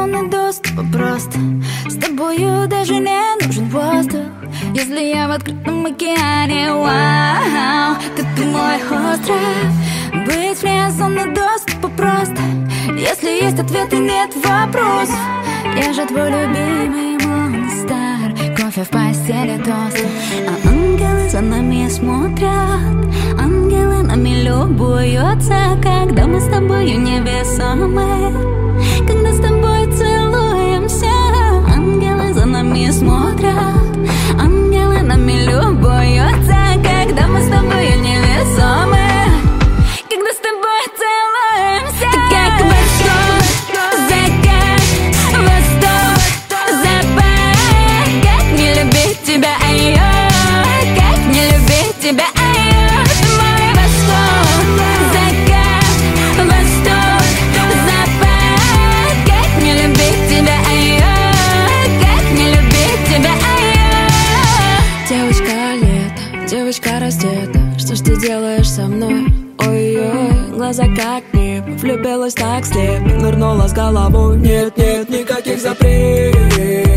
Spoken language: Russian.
сонный доступ, просто с тобою даже не нужен воздух. Если я в открытом океане, вау, ты мой остров. Быть мне сонный доступ просто, если есть ответ и нет вопросов. Я же твой любимый монстр, кофе в постели тост. А ангелы за нами смотрят, ангелы нами любуются, когда мы с тобою невесомы, когда с тобой целуемся. Ангелы за нами смотрят, ангелы нами любуются, когда мы с тобою невесомы, когда с тобой целуемся. Ты как восток, закат, восток, запад. Как не любить тебя, ай-ой, как не любить тебя, ай-ой. Ты мой восток, закат, восток, запад. Как не любить тебя, ай-ой, как не любить тебя, ай-ой. Девочка лето, девочка раздета, что ж ты делаешь со мной? Ой-ой, глаза как небо, влюбилась так слепо, нырнула с головой. Нет, нет, никаких запретов.